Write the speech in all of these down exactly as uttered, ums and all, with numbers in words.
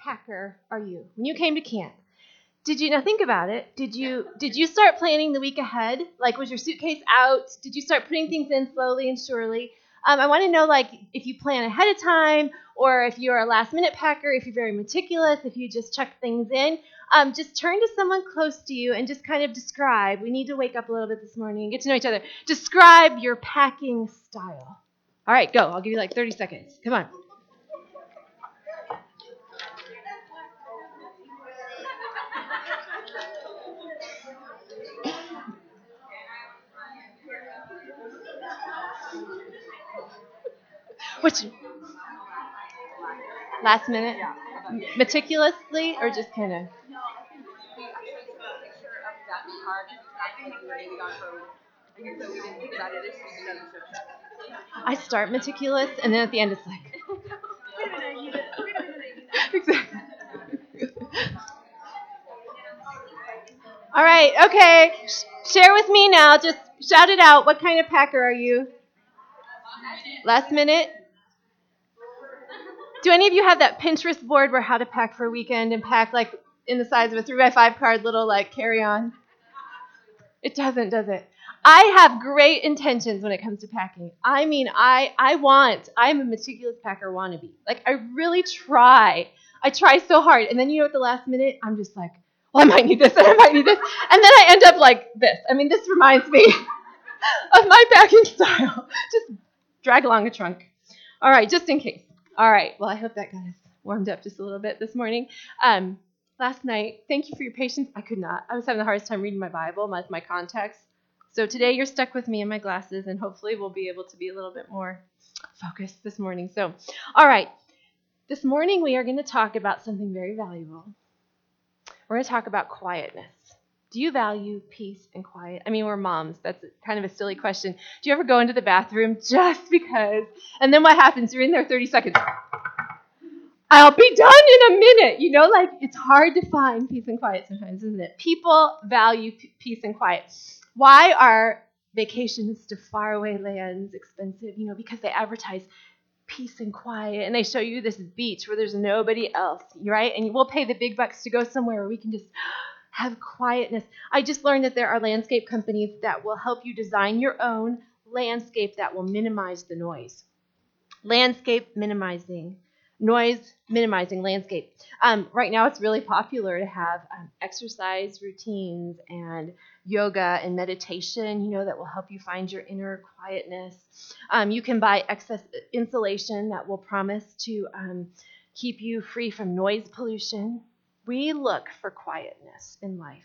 packer are you? When you came to camp, did you, now think about it, did you did you start planning the week ahead? Like, was your suitcase out? Did you start putting things in slowly and surely? Um, I want to know, like, if you plan ahead of time, or if you're a last-minute packer, if you're very meticulous, if you just check things in. Um, just turn to someone close to you and just kind of describe. We need to wake up a little bit this morning and get to know each other. Describe your packing style. All right, go. I'll give you like thirty seconds. Come on. Which, last minute? Meticulously, or just kind of? I start meticulous, and then at the end it's like... Exactly. All right, okay. Share with me now. Just shout it out. What kind of packer are you? Last minute? Do any of you have that Pinterest board where how to pack for a weekend and pack like in the size of a three by five card little like carry-on? It doesn't, does it? I have great intentions when it comes to packing. I mean, I I want, I'm a meticulous packer wannabe. Like, I really try. I try so hard. And then, you know, at the last minute, I'm just like, well, I might need this and I might need this. And then I end up like this. I mean, this reminds me of my packing style. Just drag along a trunk. All right, just in case. All right, well, I hope that got us warmed up just a little bit this morning. Um, last night, thank you for your patience. I could not. I was having the hardest time reading my Bible, my, my context. So today you're stuck with me and my glasses, and hopefully we'll be able to be a little bit more focused this morning. So, all right, this morning we are going to talk about something very valuable. We're going to talk about quietness. Do you value peace and quiet? I mean, we're moms. That's kind of a silly question. Do you ever go into the bathroom just because? And then what happens? You're in there thirty seconds. I'll be done in a minute. You know, like, it's hard to find peace and quiet sometimes, isn't it? People value p- peace and quiet. Why are vacations to faraway lands expensive? You know, because they advertise peace and quiet, and they show you this beach where there's nobody else, right? And we'll pay the big bucks to go somewhere where we can just have quietness. I just learned that there are landscape companies that will help you design your own landscape that will minimize the noise. Landscape minimizing. Noise minimizing landscape. Um, right now it's really popular to have um, exercise routines and yoga and meditation, you know, that will help you find your inner quietness. Um, you can buy excess insulation that will promise to um, keep you free from noise pollution. We look for quietness in life.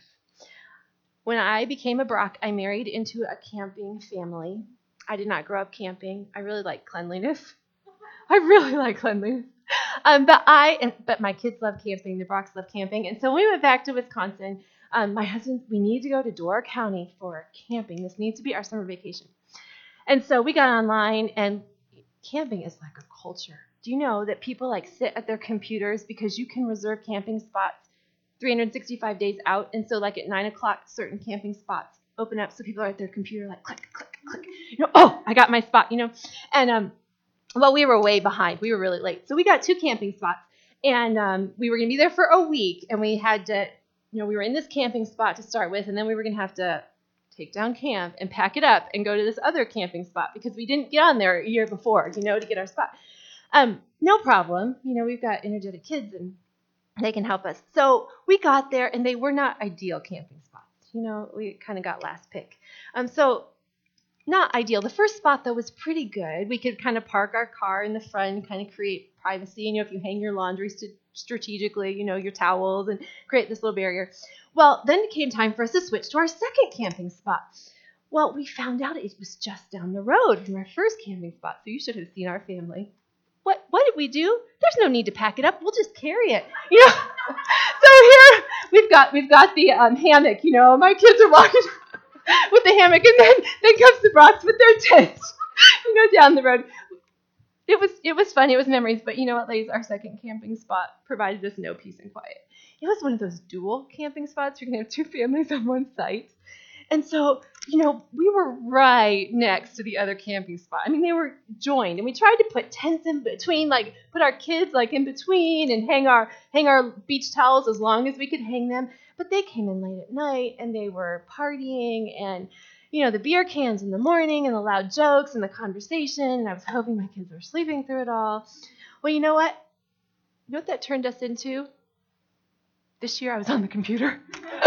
When I became a Brock, I married into a camping family. I did not grow up camping. I really like cleanliness. I really like cleanliness. Um, but I, and, but my kids love camping. The Brocks love camping. And so when we went back to Wisconsin, um, my husband, we need to go to Door County for camping. This needs to be our summer vacation. And so we got online, and camping is like a culture. Do you know that people like sit at their computers because you can reserve camping spots three hundred sixty-five days out? And so like at nine o'clock, certain camping spots open up. So people are at their computer like click, click, click. You know, oh, I got my spot, you know. And um, well, we were way behind. We were really late. So we got two camping spots. And um, we were going to be there for a week. And we had to, you know, we were in this camping spot to start with. And then we were going to have to take down camp and pack it up and go to this other camping spot because we didn't get on there a year before, you know, to get our spot. Um, no problem. You know, we've got energetic kids and they can help us. So we got there and they were not ideal camping spots. You know, we kind of got last pick. Um, so not ideal. The first spot, though, was pretty good. We could kind of park our car in the front and kind of create privacy. You know, if you hang your laundry st- strategically, you know, your towels, and create this little barrier. Well, then it came time for us to switch to our second camping spot. Well, we found out it was just down the road from our first camping spot, so you should have seen our family. What what did we do? There's no need to pack it up. We'll just carry it. You know. So here we've got we've got the um, hammock. You know, my kids are walking with the hammock, and then then comes the Brocks with their tent. You know, down the road. It was it was fun. It was memories. But you know what, ladies? Our second camping spot provided us no peace and quiet. It was one of those dual camping spots. You're gonna have two families on one site. And so, you know, we were right next to the other camping spot. I mean, they were joined, and we tried to put tents in between, like put our kids like in between and hang our hang our beach towels as long as we could hang them. But they came in late at night, and they were partying, and you know, the beer cans in the morning, and the loud jokes, and the conversation. And I was hoping my kids were sleeping through it all. Well, you know what? You know what that turned us into? This year I was on the computer.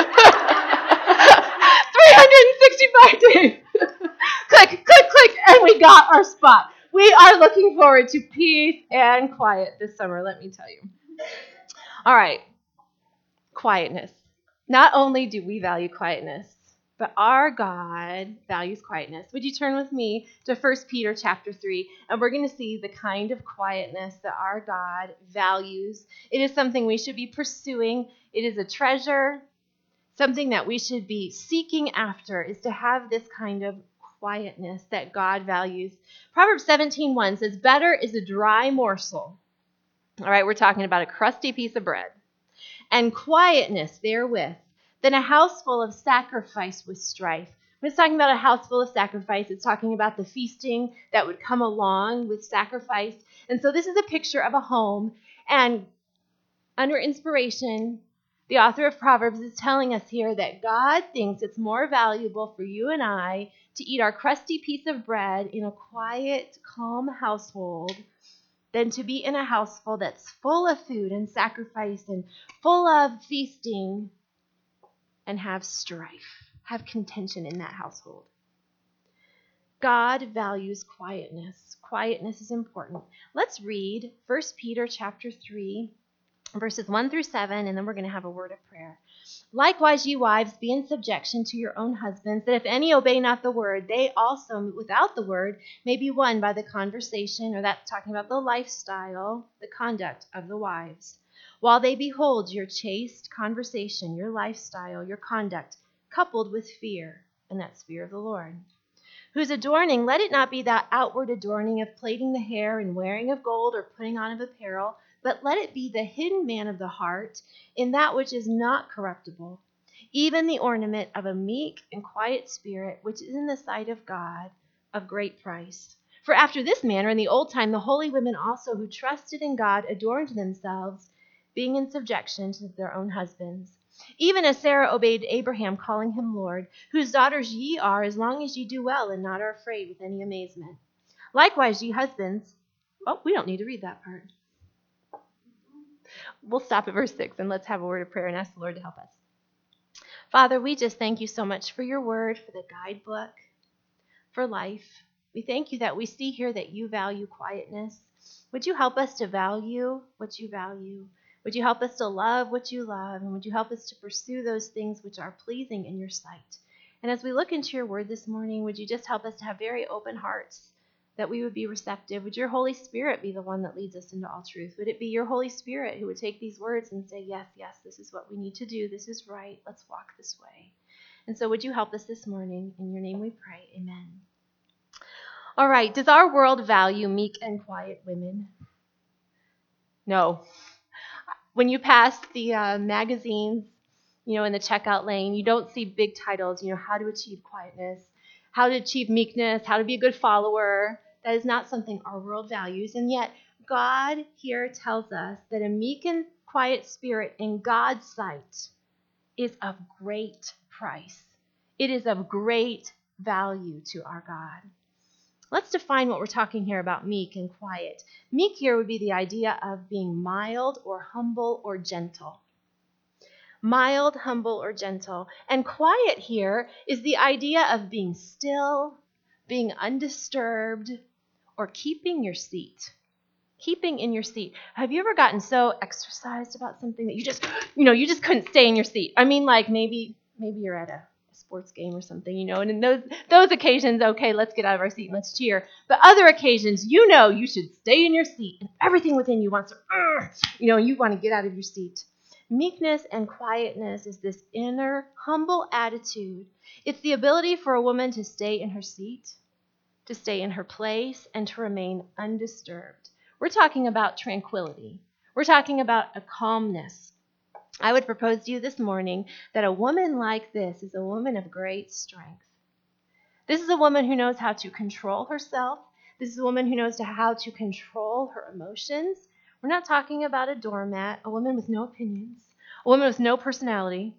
three hundred sixty-five days. Click, click, click, and we got our spot. We are looking forward to peace and quiet this summer, let me tell you. All right, quietness. Not only do we value quietness, but our God values quietness. Would you turn with me to First Peter chapter three, and we're going to see the kind of quietness that our God values. It is something we should be pursuing. It is a treasure. Something that we should be seeking after is to have this kind of quietness that God values. Proverbs seventeen one says, better is a dry morsel. All right, we're talking about a crusty piece of bread. And quietness therewith than a house full of sacrifice with strife. When it's talking about a house full of sacrifice, it's talking about the feasting that would come along with sacrifice. And so this is a picture of a home. And under inspiration, the author of Proverbs is telling us here that God thinks it's more valuable for you and I to eat our crusty piece of bread in a quiet, calm household than to be in a household that's full of food and sacrifice and full of feasting and have strife, have contention in that household. God values quietness. Quietness is important. Let's read First Peter chapter three, verses one through seven, and then we're going to have a word of prayer. Likewise, ye wives, be in subjection to your own husbands, that if any obey not the word, they also, without the word, may be won by the conversation, or that's talking about the lifestyle, the conduct of the wives, while they behold your chaste conversation, your lifestyle, your conduct, coupled with fear, and that's fear of the Lord. Whose adorning, let it not be that outward adorning of plaiting the hair and wearing of gold or putting on of apparel, but let it be the hidden man of the heart in that which is not corruptible, even the ornament of a meek and quiet spirit, which is in the sight of God of great price. For after this manner in the old time, the holy women also who trusted in God adorned themselves, being in subjection to their own husbands. Even as Sarah obeyed Abraham, calling him Lord, whose daughters ye are, as long as ye do well and not are afraid with any amazement. Likewise, ye husbands, oh, we don't need to read that part. We'll stop at verse six and let's have a word of prayer and ask the Lord to help us. Father, we just thank you so much for your word, for the guidebook, for life. We thank you that we see here that you value quietness. Would you help us to value what you value? Would you help us to love what you love? And would you help us to pursue those things which are pleasing in your sight? And as we look into your word this morning, would you just help us to have very open hearts, that we would be receptive? Would your Holy Spirit be the one that leads us into all truth? Would it be your Holy Spirit who would take these words and say, yes, yes, this is what we need to do. This is right. Let's walk this way. And so would you help us this morning? In your name we pray. Amen. All right. Does our world value meek and quiet women? No. When you pass the uh, magazines, you know, in the checkout lane, you don't see big titles, you know, how to achieve quietness, how to achieve meekness, how to be a good follower. That is not something our world values. And yet God here tells us that a meek and quiet spirit in God's sight is of great price. It is of great value to our God. Let's define what we're talking here about meek and quiet. Meek here would be the idea of being mild or humble or gentle. Mild, humble, or gentle. And quiet here is the idea of being still, being undisturbed, or keeping your seat. Keeping in your seat. Have you ever gotten so exercised about something that you just, you know, you just couldn't stay in your seat? I mean, like maybe, maybe you're at a sports game or something, you know, and in those those occasions, okay, let's get out of our seat and let's cheer. But other occasions, you know, you should stay in your seat, and everything within you wants to, uh, you know, you want to get out of your seat. Meekness and quietness is this inner, humble attitude. It's the ability for a woman to stay in her seat, to stay in her place, and to remain undisturbed. We're talking about tranquility. We're talking about a calmness. I would propose to you this morning that a woman like this is a woman of great strength. This is a woman who knows how to control herself. This is a woman who knows how to control her emotions. We're not talking about a doormat, a woman with no opinions, a woman with no personality.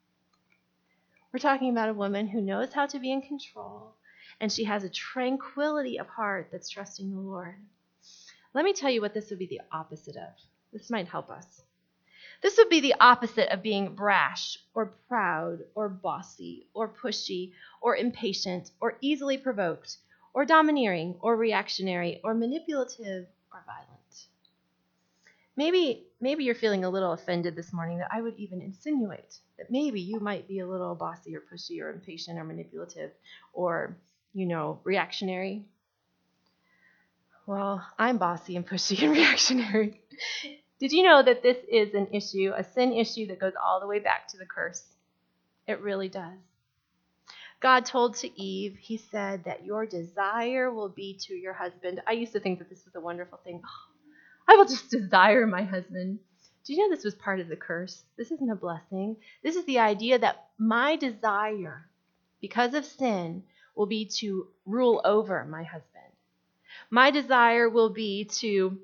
We're talking about a woman who knows how to be in control, and she has a tranquility of heart that's trusting the Lord. Let me tell you what this would be the opposite of. This might help us. This would be the opposite of being brash or proud or bossy or pushy or impatient or easily provoked or domineering or reactionary or manipulative or violent. Maybe, maybe you're feeling a little offended this morning that I would even insinuate that maybe you might be a little bossy or pushy or impatient or manipulative or, you know, reactionary. Well, I'm bossy and pushy and reactionary. Did you know that this is an issue, a sin issue that goes all the way back to the curse? It really does. God told to Eve, he said that your desire will be to your husband. I used to think that this was a wonderful thing. Oh, I will just desire my husband. Do you know this was part of the curse? This isn't a blessing. This is the idea that my desire, because of sin, will be to rule over my husband. My desire will be to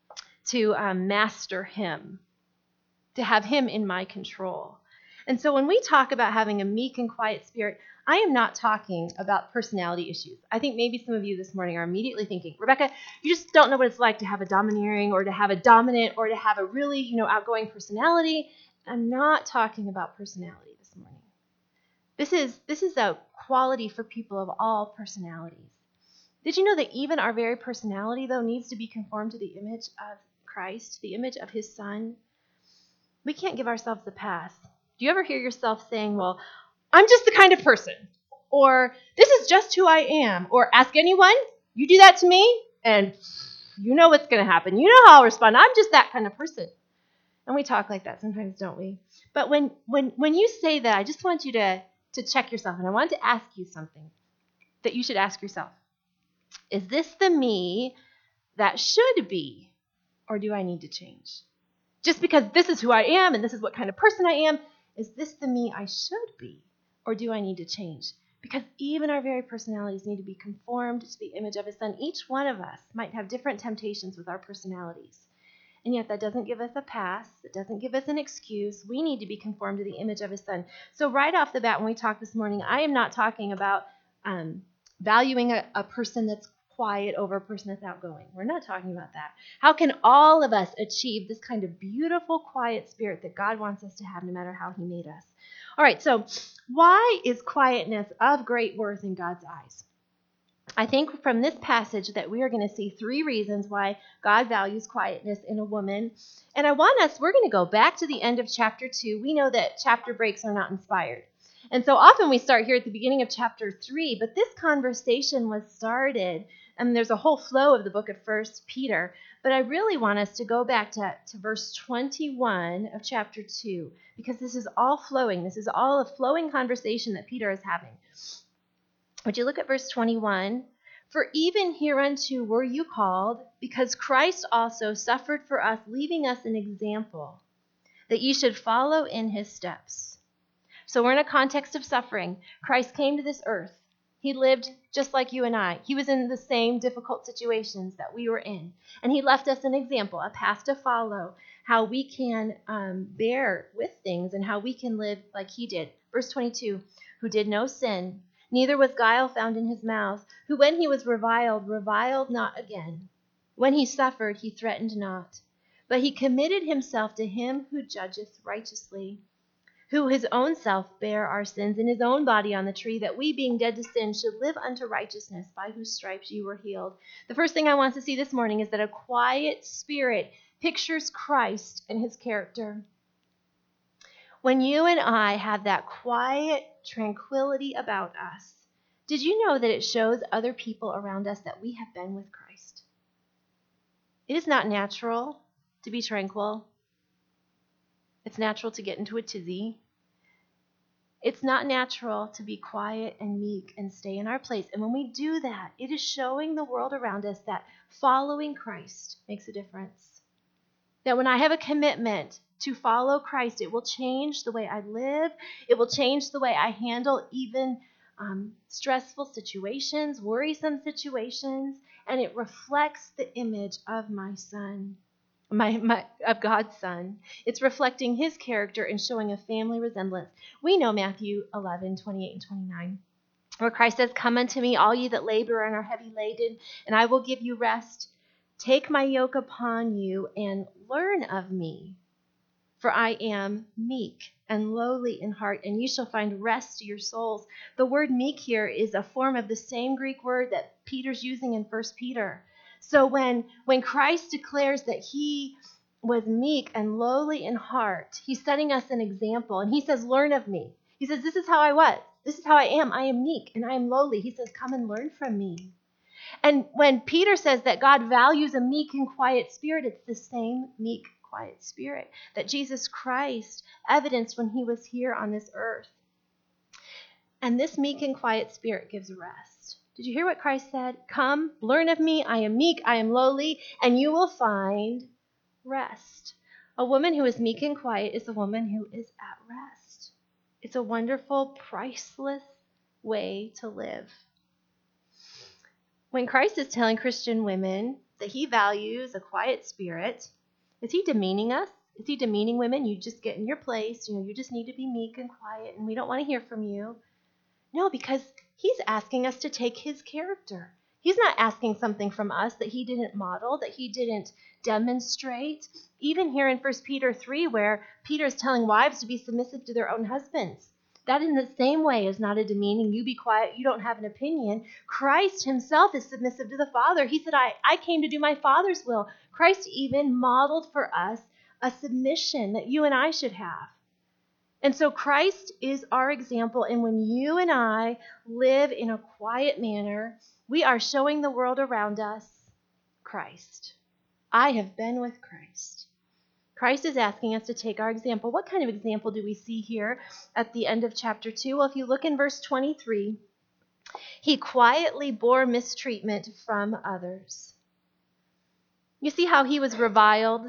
to um, master him, to have him in my control. And so when we talk about having a meek and quiet spirit, I am not talking about personality issues. I think maybe some of you this morning are immediately thinking, Rebecca, you just don't know what it's like to have a domineering or to have a dominant or to have a really, you know, outgoing personality. I'm not talking about personality this morning. This is, this is a quality for people of all personalities. Did you know that even our very personality, though, needs to be conformed to the image of Christ, the image of his Son? We can't give ourselves a pass. Do you ever hear yourself saying, well, I'm just the kind of person, or this is just who I am, or ask anyone, you do that to me, and you know what's going to happen. You know how I'll respond. I'm just that kind of person. And we talk like that sometimes, don't we? But when when when you say that, I just want you to, to check yourself, and I want to ask you something that you should ask yourself. Is this the me that should be, or do I need to change? Just because this is who I am and this is what kind of person I am, is this the me I should be, or do I need to change? Because even our very personalities need to be conformed to the image of his Son. Each one of us might have different temptations with our personalities. And yet that doesn't give us a pass. It doesn't give us an excuse. We need to be conformed to the image of his Son. So right off the bat, when we talk this morning, I am not talking about um, valuing a, a person that's quiet over a person that's outgoing. We're not talking about that. How can all of us achieve this kind of beautiful, quiet spirit that God wants us to have no matter how he made us? All right, so why is quietness of great worth in God's eyes? I think from this passage that we are going to see three reasons why God values quietness in a woman. And I want us, we're going to go back to the end of chapter two. We know that chapter breaks are not inspired. And so often we start here at the beginning of chapter three, but this conversation was started, and there's a whole flow of the book of First Peter, but I really want us to go back to, to verse twenty-one of chapter two, because this is all flowing. This is all a flowing conversation that Peter is having. Would you look at verse twenty-one? For even hereunto were you called, because Christ also suffered for us, leaving us an example, that ye should follow in his steps. So we're in a context of suffering. Christ came to this earth. He lived just like you and I. He was in the same difficult situations that we were in. And he left us an example, a path to follow, how we can um, bear with things and how we can live like he did. Verse twenty-two, who did no sin, neither was guile found in his mouth, who when he was reviled, reviled not again. When he suffered, he threatened not, but he committed himself to him who judgeth righteously, who his own self bare our sins in his own body on the tree, that we, being dead to sin, should live unto righteousness, by whose stripes you were healed. The first thing I want to see this morning is that a quiet spirit pictures Christ and his character. When you and I have that quiet tranquility about us, did you know that it shows other people around us that we have been with Christ? It is not natural to be tranquil. It's natural to get into a tizzy. It's not natural to be quiet and meek and stay in our place. And when we do that, it is showing the world around us that following Christ makes a difference. That when I have a commitment to follow Christ, it will change the way I live. It will change the way I handle even um, stressful situations, worrisome situations, and it reflects the image of my son, my, my of God's son. It's reflecting his character and showing a family resemblance. We know Matthew eleven, twenty-eight and twenty-nine, where Christ says, "Come unto me, all ye that labor and are heavy laden, and I will give you rest. Take my yoke upon you and learn of me. For I am meek and lowly in heart, and you shall find rest to your souls." The word meek here is a form of the same Greek word that Peter's using in First Peter. So when, when Christ declares that he was meek and lowly in heart, he's setting us an example. And he says, learn of me. He says, this is how I was. This is how I am. I am meek and I am lowly. He says, come and learn from me. And when Peter says that God values a meek and quiet spirit, it's the same meek, quiet spirit that Jesus Christ evidenced when he was here on this earth. And this meek and quiet spirit gives rest. Did you hear what Christ said? Come, learn of me. I am meek, I am lowly, and you will find rest. A woman who is meek and quiet is a woman who is at rest. It's a wonderful, priceless way to live. When Christ is telling Christian women that he values a quiet spirit, is he demeaning us? Is he demeaning women? You just get in your place. You know, you just need to be meek and quiet, and we don't want to hear from you. No, because he's asking us to take his character. He's not asking something from us that he didn't model, that he didn't demonstrate. Even here in First Peter three, where Peter is telling wives to be submissive to their own husbands. That in the same way is not a demeaning, you be quiet, you don't have an opinion. Christ himself is submissive to the Father. He said, I, I came to do my Father's will. Christ even modeled for us a submission that you and I should have. And so Christ is our example. And when you and I live in a quiet manner, we are showing the world around us Christ. I have been with Christ. Christ is asking us to take our example. What kind of example do we see here at the end of chapter two? Well, if you look in verse twenty-three, he quietly bore mistreatment from others. You see how he was reviled?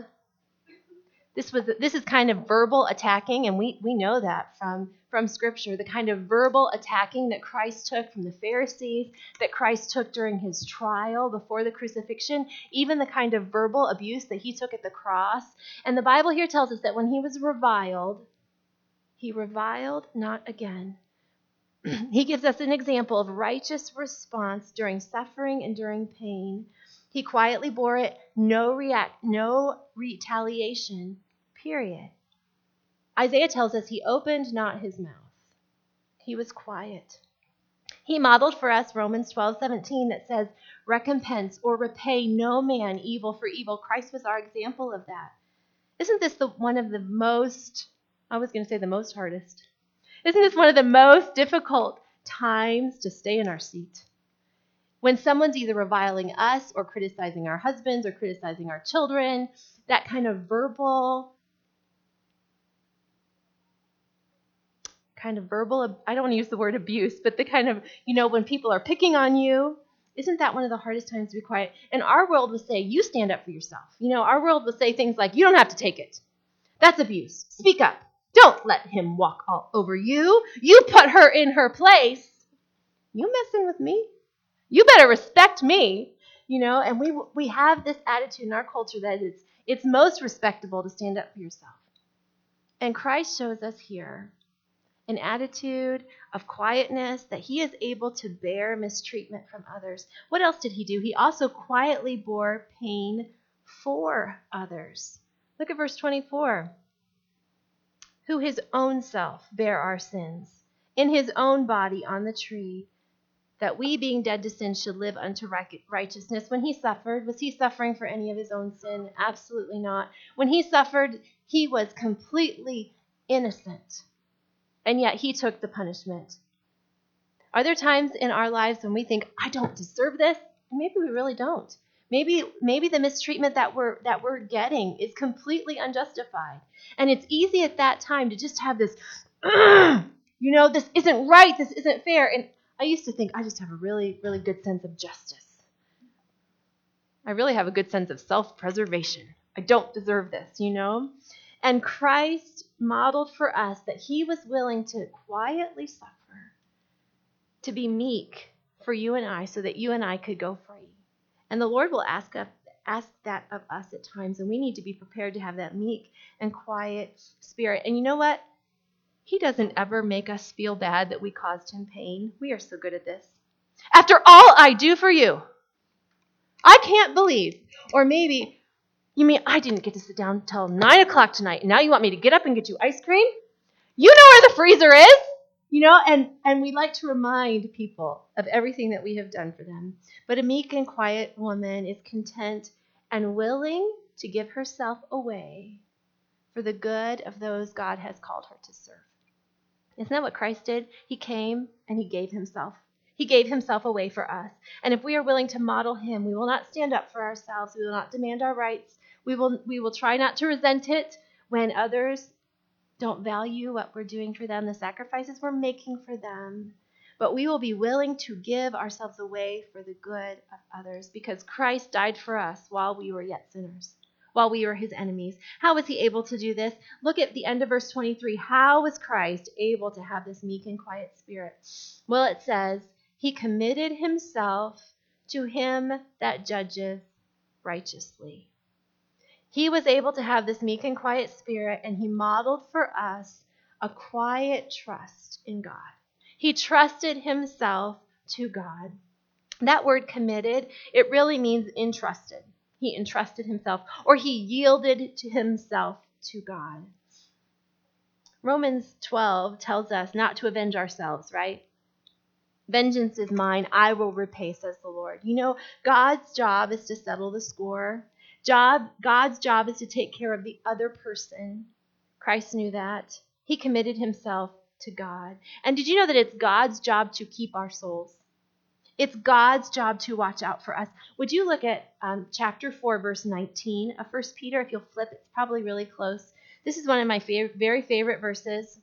This was this is kind of verbal attacking, and we, we know that from, from Scripture, the kind of verbal attacking that Christ took from the Pharisees, that Christ took during his trial before the crucifixion, even the kind of verbal abuse that he took at the cross. And the Bible here tells us that when he was reviled, he reviled not again. He gives us an example of righteous response during suffering and during pain. He quietly bore it, no react, no retaliation. Period. Isaiah tells us he opened not his mouth. He was quiet. He modeled for us Romans twelve seventeen that says, recompense or repay no man evil for evil. Christ was our example of that. Isn't this the one of the most, I was going to say the most hardest. Isn't this one of the most difficult times to stay in our seat? When someone's either reviling us or criticizing our husbands or criticizing our children, that kind of verbal kind of verbal, I don't want to use the word abuse, but the kind of, you know, when people are picking on you, isn't that one of the hardest times to be quiet? And our world would say, you stand up for yourself. You know, our world would say things like, you don't have to take it. That's abuse. Speak up. Don't let him walk all over you. You put her in her place. You messing with me? You better respect me. You know, and we we have this attitude in our culture that it's, it's most respectable to stand up for yourself. And Christ shows us here an attitude of quietness, that he is able to bear mistreatment from others. What else did he do? He also quietly bore pain for others. Look at verse twenty-four. Who his own self bare our sins in his own body on the tree, that we, being dead to sin, should live unto righteousness. When he suffered, was he suffering for any of his own sin? Absolutely not. When he suffered, he was completely innocent. And yet he took the punishment. Are there times in our lives when we think, I don't deserve this? And maybe we really don't. Maybe maybe the mistreatment that we're that we're getting is completely unjustified. And it's easy at that time to just have this, you know, this isn't right, this isn't fair. And I used to think I just have a really, really good sense of justice. I really have a good sense of self-preservation. I don't deserve this, you know? And Christ modeled for us that he was willing to quietly suffer, to be meek for you and I, so that you and I could go free. And the Lord will ask us, ask that of us at times, and we need to be prepared to have that meek and quiet spirit. And you know what? He doesn't ever make us feel bad that we caused him pain. We are so good at this. After all I do for you, I can't believe. Or maybe, you mean I didn't get to sit down until nine o'clock tonight, and now you want me to get up and get you ice cream? You know where the freezer is! You know, and, and we like to remind people of everything that we have done for them. But a meek and quiet woman is content and willing to give herself away for the good of those God has called her to serve. Isn't that what Christ did? He came and he gave himself. He gave himself away for us. And if we are willing to model him, we will not stand up for ourselves. We will not demand our rights. We will, we will try not to resent it when others don't value what we're doing for them, the sacrifices we're making for them. But we will be willing to give ourselves away for the good of others, because Christ died for us while we were yet sinners, while we were his enemies. How was he able to do this? Look at the end of verse twenty-three. How was Christ able to have this meek and quiet spirit? Well, it says, he committed himself to him that judges righteously. He was able to have this meek and quiet spirit, and he modeled for us a quiet trust in God. He trusted himself to God. That word committed, it really means entrusted. He entrusted himself, or he yielded to himself to God. Romans twelve tells us not to avenge ourselves, right? Vengeance is mine, I will repay, says the Lord. You know, God's job is to settle the score. Job, God's job is to take care of the other person. Christ knew that. He committed himself to God. And did you know that it's God's job to keep our souls? It's God's job to watch out for us. Would you look at um, chapter four, verse nineteen of First Peter? If you'll flip, it's probably really close. This is one of my fav- very favorite verses.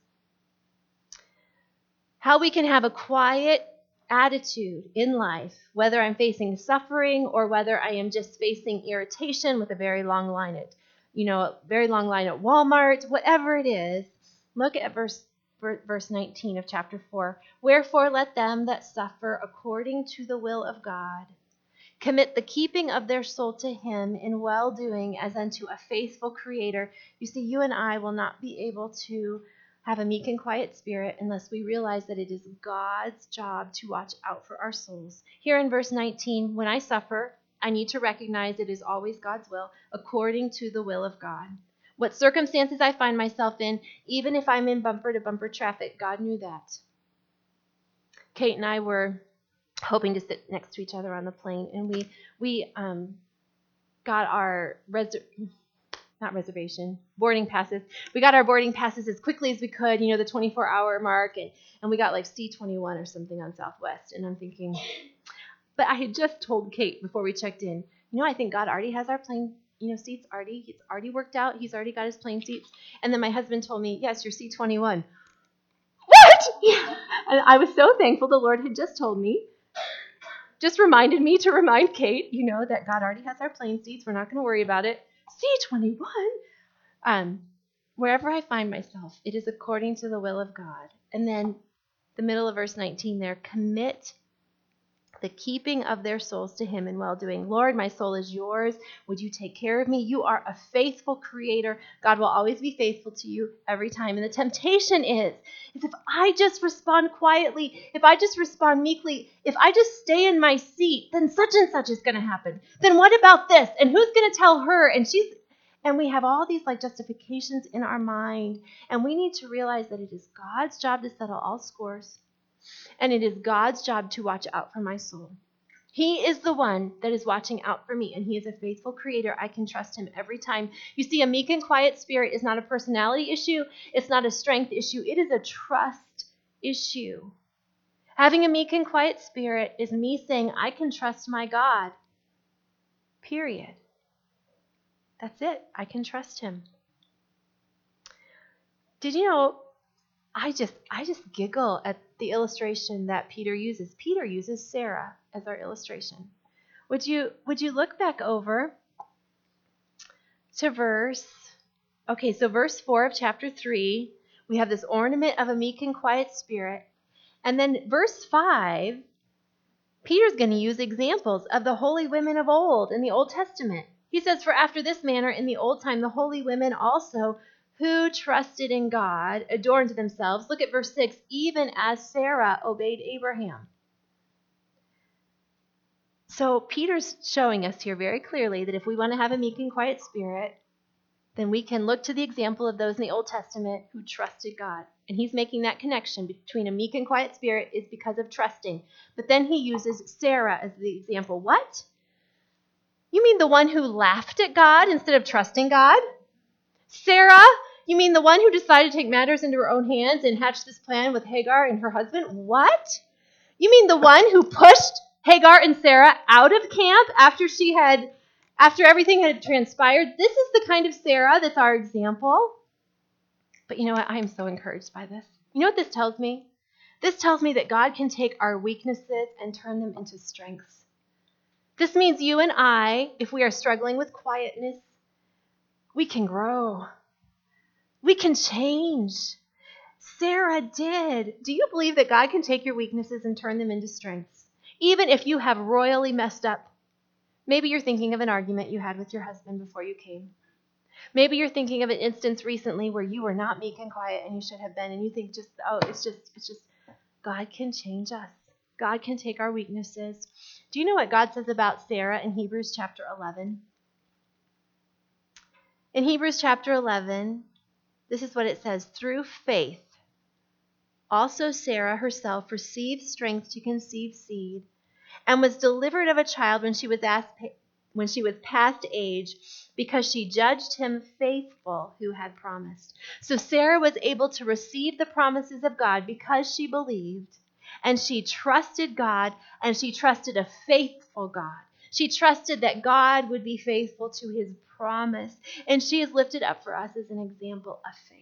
How we can have a quiet attitude in life, whether I'm facing suffering or whether I am just facing irritation with a very long line at, you know, a very long line at Walmart, whatever it is. Look at verse verse nineteen of chapter four. Wherefore let them that suffer according to the will of God commit the keeping of their soul to him in well-doing as unto a faithful creator. You see, you and I will not be able to have a meek and quiet spirit unless we realize that it is God's job to watch out for our souls. Here in verse nineteen, when I suffer, I need to recognize it is always God's will, according to the will of God. What circumstances I find myself in, even if I'm in bumper-to-bumper traffic, God knew that. Kate and I were hoping to sit next to each other on the plane, and we we um, got our res- not reservation, boarding passes. We got our boarding passes as quickly as we could, you know, the twenty-four hour mark, and, and we got like C twenty-one or something on Southwest, and I'm thinking, but I had just told Kate before we checked in, you know, I think God already has our plane, you know, seats already, he's already worked out, he's already got his plane seats, and then my husband told me, yes, you're C twenty-one. What? Yeah. And I was so thankful the Lord had just told me, just reminded me to remind Kate, you know, that God already has our plane seats, we're not going to worry about it. C twenty-one. Um, wherever I find myself, it is according to the will of God. And then the middle of verse nineteen there, commit the keeping of their souls to him in well-doing. Lord, my soul is yours. Would you take care of me? You are a faithful creator. God will always be faithful to you every time. And the temptation is, is if I just respond quietly, if I just respond meekly, if I just stay in my seat, then such and such is going to happen. Then what about this? And who's going to tell her? And she's, and we have all these like justifications in our mind. And we need to realize that it is God's job to settle all scores. And it is God's job to watch out for my soul. He is the one that is watching out for me, and he is a faithful creator. I can trust him every time. You see, a meek and quiet spirit is not a personality issue. It's not a strength issue. It is a trust issue. Having a meek and quiet spirit is me saying, I can trust my God. Period. That's it. I can trust him. Did you know, I just I just giggle at the illustration that Peter uses. Peter uses Sarah as our illustration. Would you would you look back over to verse Okay, so verse four of chapter three, we have this ornament of a meek and quiet spirit. And then verse five, Peter's going to use examples of the holy women of old in the Old Testament. He says, for after this manner in the old time, the holy women also who trusted in God adorned themselves. Look at verse six, even as Sarah obeyed Abraham. So Peter's showing us here very clearly that if we want to have a meek and quiet spirit, then we can look to the example of those in the Old Testament who trusted God. And he's making that connection between a meek and quiet spirit is because of trusting. But then he uses Sarah as the example. What? You mean the one who laughed at God instead of trusting God? Sarah, you mean the one who decided to take matters into her own hands and hatch this plan with Hagar and her husband? What? You mean the one who pushed Hagar and Sarah out of camp after she had, after everything had transpired? This is the kind of Sarah that's our example. But you know what? I'm so encouraged by this. You know what this tells me? This tells me that God can take our weaknesses and turn them into strengths. This means you and I, if we are struggling with quietness, we can grow. We can change. Sarah did. Do you believe that God can take your weaknesses and turn them into strengths? Even if you have royally messed up. Maybe you're thinking of an argument you had with your husband before you came. Maybe you're thinking of an instance recently where you were not meek and quiet and you should have been, and you think just, oh, it's just, it's just, God can change us. God can take our weaknesses. Do you know what God says about Sarah in Hebrews chapter eleven? In Hebrews chapter eleven, this is what it says. Through faith, also Sarah herself received strength to conceive seed and was delivered of a child when she was asked, when she was past age, because she judged him faithful who had promised. So Sarah was able to receive the promises of God because she believed, and she trusted God, and she trusted a faithful God. She trusted that God would be faithful to his promise, and she is lifted up for us as an example of faith.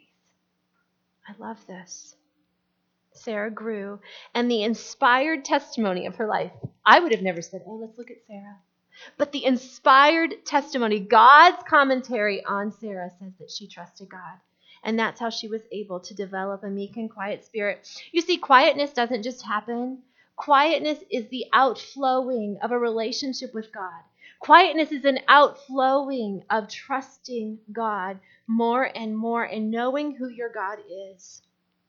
I love this. Sarah grew, and the inspired testimony of her life, I would have never said, oh, let's look at Sarah. But the inspired testimony, God's commentary on Sarah says that she trusted God. And that's how she was able to develop a meek and quiet spirit. You see, quietness doesn't just happen. Quietness is the outflowing of a relationship with God. Quietness is an outflowing of trusting God more and more and knowing who your God is.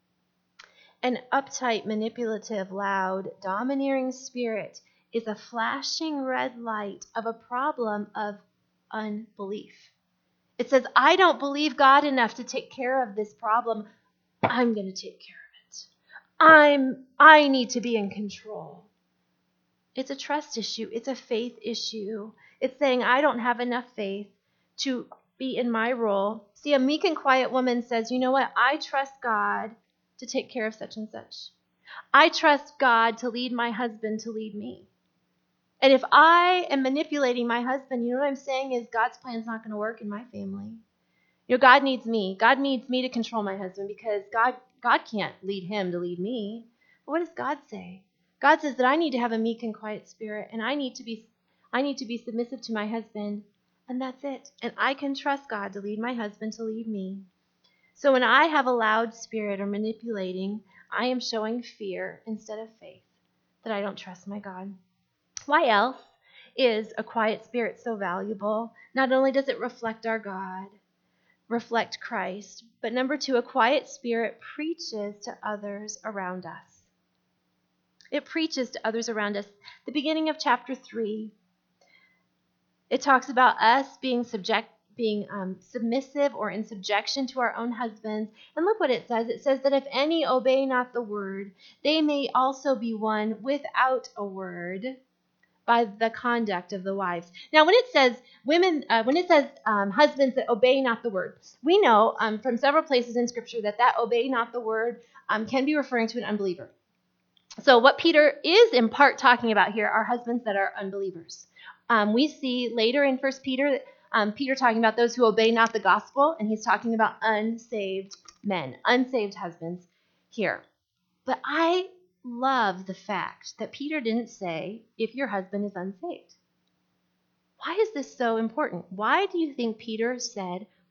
An uptight, manipulative, loud, domineering spirit is a flashing red light of a problem of unbelief. It says, I don't believe God enough to take care of this problem. I'm going to take care of it. I'm, I need to be in control. It's a trust issue. It's a faith issue. It's saying, I don't have enough faith to be in my role. See, a meek and quiet woman says, you know what? I trust God to take care of such and such. I trust God to lead my husband to lead me. And if I am manipulating my husband, you know what I'm saying is God's plan's not going to work in my family. You know, God needs me. God needs me to control my husband because God, God can't lead him to lead me. But what does God say? God says that I need to have a meek and quiet spirit, and I need to be, I need to be submissive to my husband, and that's it. And I can trust God to lead my husband to lead me. So when I have a loud spirit or manipulating, I am showing fear instead of faith, that I don't trust my God. Why else is a quiet spirit so valuable? Not only does it reflect our God, reflect Christ, but number two, a quiet spirit preaches to others around us. It preaches to others around us. The beginning of chapter three, it talks about us being subject, being um, submissive or in subjection to our own husbands. And look what it says. It says that if any obey not the word, they may also be won without a word by the conduct of the wives. Now, when it says women, uh, when it says um, husbands that obey not the word, we know um, from several places in Scripture that that obey not the word um, can be referring to an unbeliever. So what Peter is in part talking about here are husbands that are unbelievers. Um, we see later in First Peter, um, Peter talking about those who obey not the gospel, and he's talking about unsaved men, unsaved husbands here. But I love the fact that Peter didn't say if your husband is unsaved. Why is this so important? Why do you think Peter said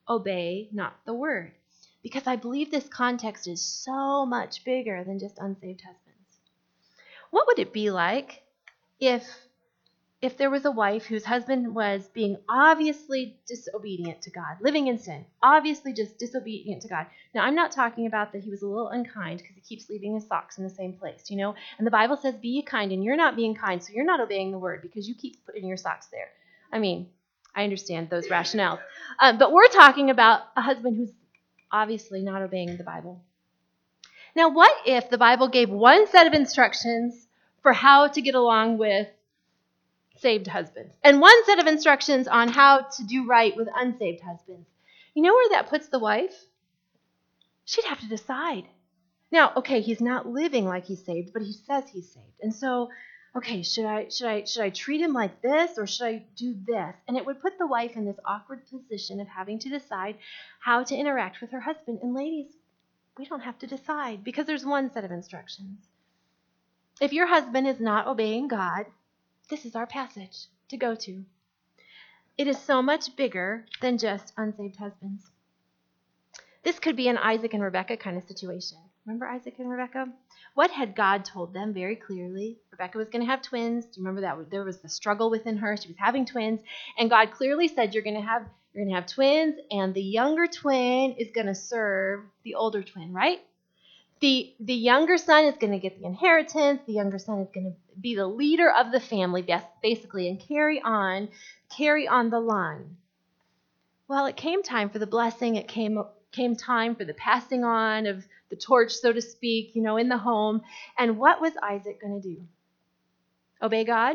obey, not the word. Because I believe this context is so much bigger than just unsaved husbands. What would it be like if if there was a wife whose husband was being obviously disobedient to God, living in sin, obviously just disobedient to God? Now, I'm not talking about that he was a little unkind because he keeps leaving his socks in the same place, you know? And the Bible says, be ye kind, and you're not being kind, so you're not obeying the word because you keep putting your socks there. I mean, I understand those rationales. Um, but we're talking about a husband who's obviously not obeying the Bible. Now, what if the Bible gave one set of instructions for how to get along with saved husbands and one set of instructions on how to do right with unsaved husbands? You know where that puts the wife? She'd have to decide. Now, okay, he's not living like he's saved, but he says he's saved. And so, okay, should I should I should I treat him like this or should I do this? And it would put the wife in this awkward position of having to decide how to interact with her husband. And ladies, we don't have to decide because there's one set of instructions. If your husband is not obeying God, this is our passage to go to. It is so much bigger than just unsaved husbands. This could be an Isaac and Rebekah kind of situation. Remember Isaac and Rebekah? What had God told them very clearly? Rebekah was going to have twins. Do you remember that? There was the struggle within her. She was having twins. And God clearly said, you're going to have you're going to have twins, and the younger twin is going to serve the older twin, right? The, the younger son is going to get the inheritance. The younger son is going to be the leader of the family, basically, and carry on, carry on the line. Well, it came time for the blessing. It came, came time for the passing on of the torch, so to speak, you know, in the home. And what was Isaac going to do? Obey God?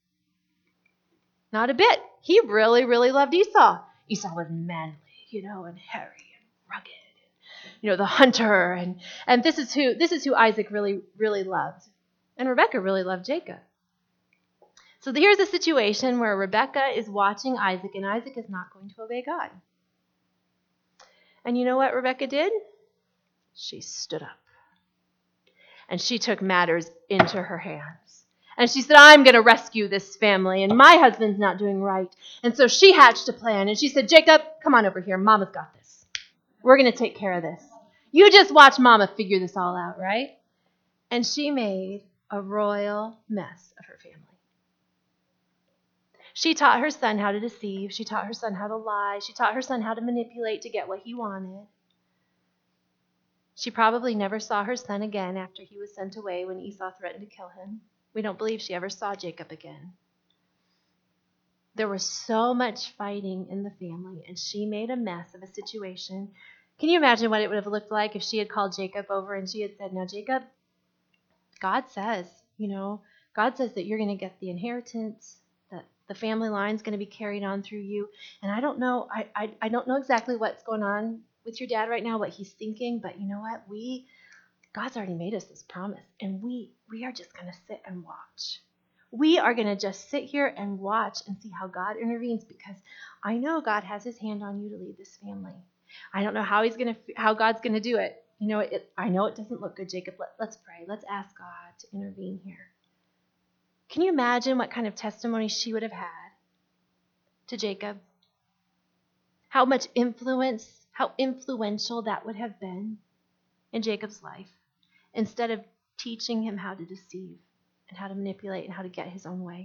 Not a bit. He really, really loved Esau. Esau was manly, you know, and hairy and rugged. You know, the hunter, and and this is who this is who Isaac really, really loved. And Rebekah really loved Jacob. So here's a situation where Rebekah is watching Isaac, and Isaac is not going to obey God. And you know what Rebekah did? She stood up. And she took matters into her hands. And she said, I'm going to rescue this family, and my husband's not doing right. And so she hatched a plan, and she said, Jacob, come on over here. Mama's got this. We're going to take care of this. You just watch Mama figure this all out, right? And she made a royal mess of her family. She taught her son how to deceive. She taught her son how to lie. She taught her son how to manipulate to get what he wanted. She probably never saw her son again after he was sent away when Esau threatened to kill him. We don't believe she ever saw Jacob again. There was so much fighting in the family, and she made a mess of a situation. Can you imagine what it would have looked like if she had called Jacob over and she had said, now, Jacob, God says, you know, God says that you're going to get the inheritance, that the family line is going to be carried on through you. And I don't know, I, I, I don't know exactly what's going on with your dad right now, what he's thinking, but you know what? We, God's already made us this promise, and we, we are just going to sit and watch. We are going to just sit here and watch and see how God intervenes, because I know God has his hand on you to lead this family. I don't know how he's going to, how God's going to do it. You know, it, I know it doesn't look good, Jacob. Let, let's pray. Let's ask God to intervene here. Can you imagine what kind of testimony she would have had to Jacob? How much influence, how influential that would have been in Jacob's life, instead of teaching him how to deceive and how to manipulate and how to get his own way.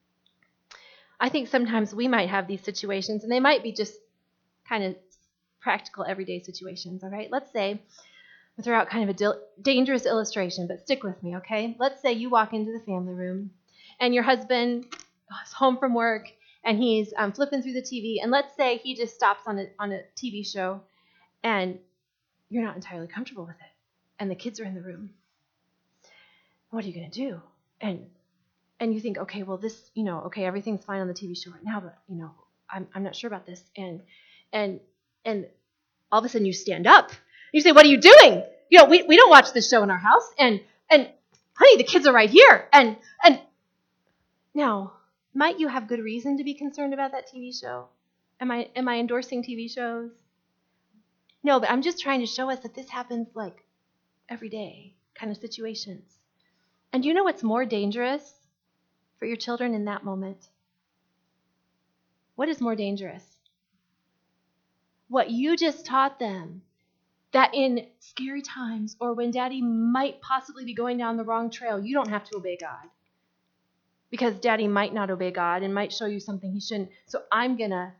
I think sometimes we might have these situations, and they might be just kind of practical everyday situations, all right? Let's say, I'll throw out kind of a dil- dangerous illustration, but stick with me, okay? Let's say you walk into the family room, and your husband is home from work, and he's um, flipping through the T V, and let's say he just stops on a, on a T V show, and you're not entirely comfortable with it, and the kids are in the room. What are you going to do? And and you think, okay, well, this, you know, okay, everything's fine on the T V show right now, but, you know, I'm I'm not sure about this. And and and all of a sudden you stand up. You say, what are you doing? You know, we, we don't watch this show in our house. And and honey, the kids are right here. And and now, might you have good reason to be concerned about that T V show? Am I am I endorsing T V shows? No, but I'm just trying to show us that this happens like every day kind of situations. And do you know what's more dangerous for your children in that moment? What is more dangerous? what you just taught them, that in scary times or when daddy might possibly be going down the wrong trail, you don't have to obey God. Because daddy might not obey God and might show you something he shouldn't. So I'm going to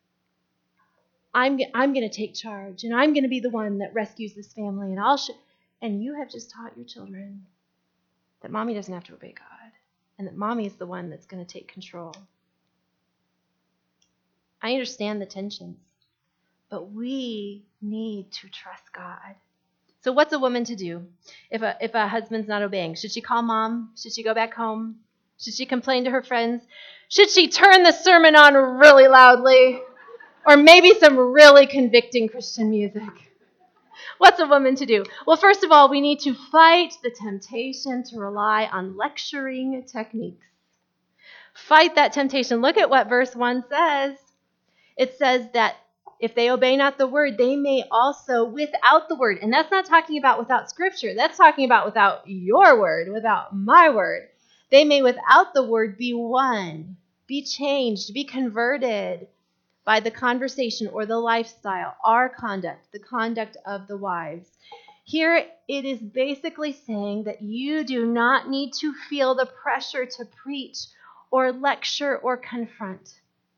I'm I'm going to take charge, and I'm going to be the one that rescues this family, and I'll sh-. And you have just taught your children that mommy doesn't have to obey God, and that mommy is the one that's going to take control. I understand the tensions, but we need to trust God. So what's a woman to do if a if a husband's not obeying? Should she call mom? Should she go back home? Should she complain to her friends? Should she turn the sermon on really loudly? Or maybe some really convicting Christian music? What's a woman to do? Well, first of all, we need to fight the temptation to rely on lecturing techniques. Fight that temptation. Look at what verse one says. It says that if they obey not the word, they may also without the word. And that's not talking about without scripture. That's talking about without your word, without my word. They may without the word be won, be changed, be converted by the conversation or the lifestyle, our conduct, the conduct of the wives. Here it is basically saying that you do not need to feel the pressure to preach or lecture or confront.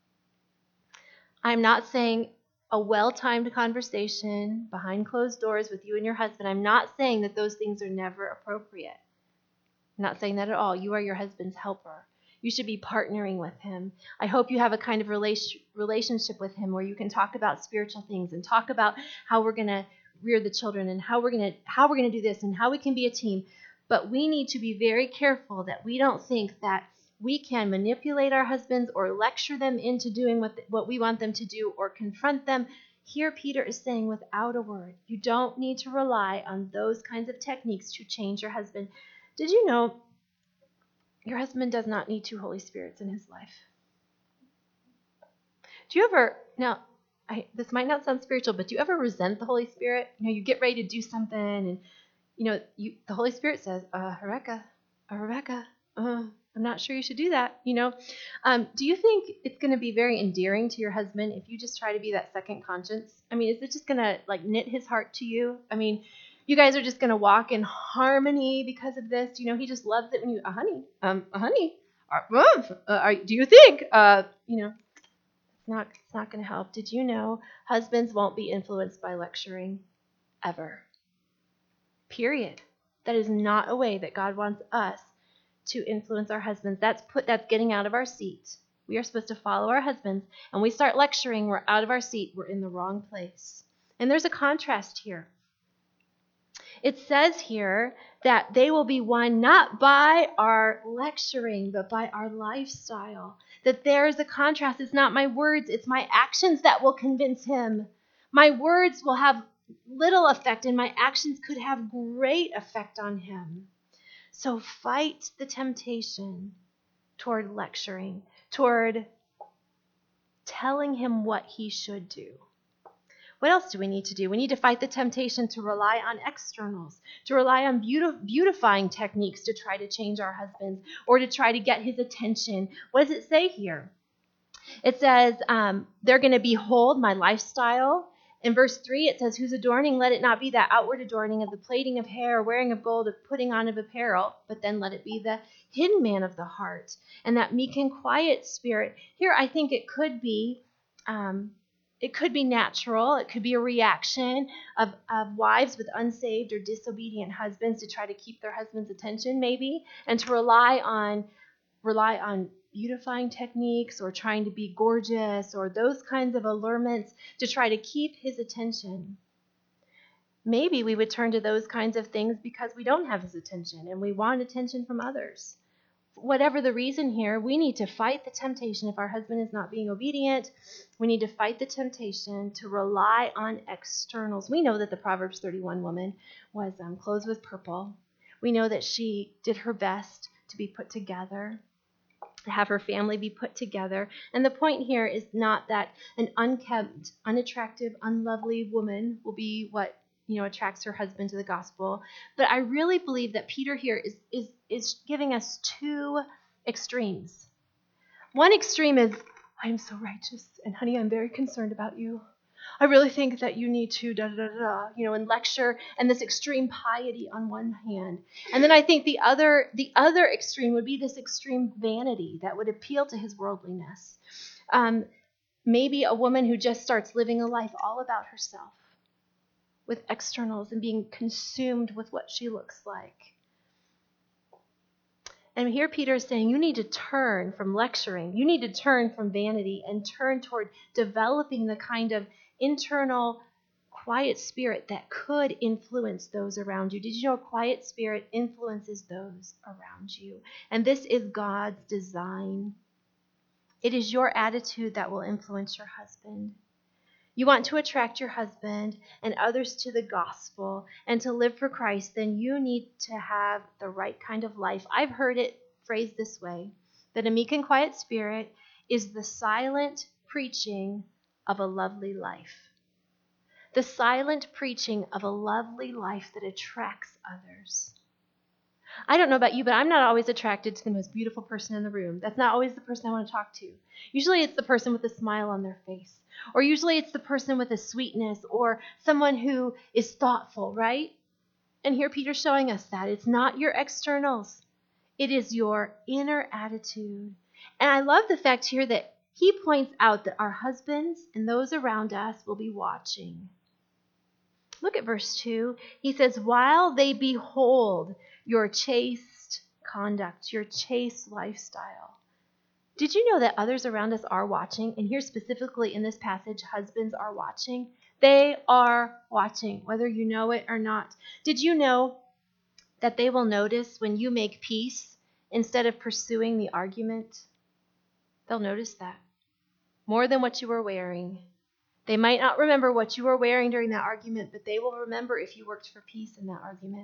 I'm not saying a well-timed conversation behind closed doors with you and your husband. I'm not saying that those things are never appropriate. I'm not saying that at all. You are your husband's helper. You should be partnering with him. I hope you have a kind of relation, relationship with him where you can talk about spiritual things and talk about how we're going to rear the children and how we're going to how we're going to do this and how we can be a team. But we need to be very careful that we don't think that we can manipulate our husbands or lecture them into doing what, what we want them to do or confront them. Here Peter is saying without a word. You don't need to rely on those kinds of techniques to change your husband. Did you know your husband does not need two Holy Spirits in his life? Do you ever, now, I, this might not sound spiritual, but do you ever resent the Holy Spirit? You know, you get ready to do something and, you know, you, the Holy Spirit says, uh, Rebecca, uh, Rebecca, uh, I'm not sure you should do that, you know. Um, do you think it's going to be very endearing to your husband if you just try to be that second conscience? I mean, is it just going to, like, knit his heart to you? I mean, you guys are just going to walk in harmony because of this. You know, he just loves it when you, uh, honey, um, uh, honey, are, uh, are, do you think, uh, you know, it's not, it's not going to help. Did you know husbands won't be influenced by lecturing ever? Period. That is not a way that God wants us to influence our husbands. That's put, that's getting out of our seat. We are supposed to follow our husbands, and we start lecturing, we're out of our seat, we're in the wrong place. And there's a contrast here. It says here that they will be won not by our lecturing, but by our lifestyle. That there's a contrast. It's not my words, it's my actions that will convince him. My words will have little effect, and my actions could have great effect on him. So fight the temptation toward lecturing, toward telling him what he should do. What else do we need to do? We need to fight the temptation to rely on externals, to rely on beautif- beautifying techniques to try to change our husbands or to try to get his attention. What does it say here? It says um, they're going to behold my lifestyle. In verse three, it says, whose adorning, let it not be that outward adorning of the plaiting of hair, wearing of gold, of putting on of apparel, but then let it be the hidden man of the heart, and that meek and quiet spirit. Here, I think it could be, um, it could be natural. It could be a reaction of, of wives with unsaved or disobedient husbands to try to keep their husband's attention, maybe, and to rely on, rely on beautifying techniques or trying to be gorgeous or those kinds of allurements to try to keep his attention. Maybe we would turn to those kinds of things because we don't have his attention and we want attention from others. Whatever the reason here, we need to fight the temptation. If our husband is not being obedient, we need to fight the temptation to rely on externals. We know that the Proverbs thirty-one woman was um, clothed with purple. We know that she did her best to be put together, have her family be put together. And the point here is not that an unkempt, unattractive, unlovely woman will be what, you know, attracts her husband to the gospel. But I really believe that Peter here is is is giving us two extremes. One extreme is, I'm so righteous, and honey, I'm very concerned about you. I really think that you need to da da da da, you know, and lecture, and this extreme piety on one hand. And then I think the other the other extreme would be this extreme vanity that would appeal to his worldliness. Um, maybe a woman who just starts living a life all about herself, with externals and being consumed with what she looks like. And here Peter is saying you need to turn from lecturing. You need to turn from vanity and turn toward developing the kind of internal quiet spirit that could influence those around you. Did you know a quiet spirit influences those around you? And this is God's design. It is your attitude that will influence your husband. You want to attract your husband and others to the gospel and to live for Christ, then you need to have the right kind of life. I've heard it phrased this way, that a meek and quiet spirit is the silent preaching of a lovely life. The silent preaching of a lovely life that attracts others. I don't know about you, but I'm not always attracted to the most beautiful person in the room. That's not always the person I want to talk to. Usually it's the person with a smile on their face. Or usually it's the person with a sweetness or someone who is thoughtful, right? And here Peter's showing us that. It's not your externals. It is your inner attitude. And I love the fact here that he points out that our husbands and those around us will be watching. Look at verse two. He says, while they behold your chaste conduct, your chaste lifestyle. Did you know that others around us are watching? And here specifically in this passage, husbands are watching. They are watching, whether you know it or not. Did you know that they will notice when you make peace instead of pursuing the argument? They'll notice that. More than what you were wearing. They might not remember what you were wearing during that argument, but they will remember if you worked for peace in that argument.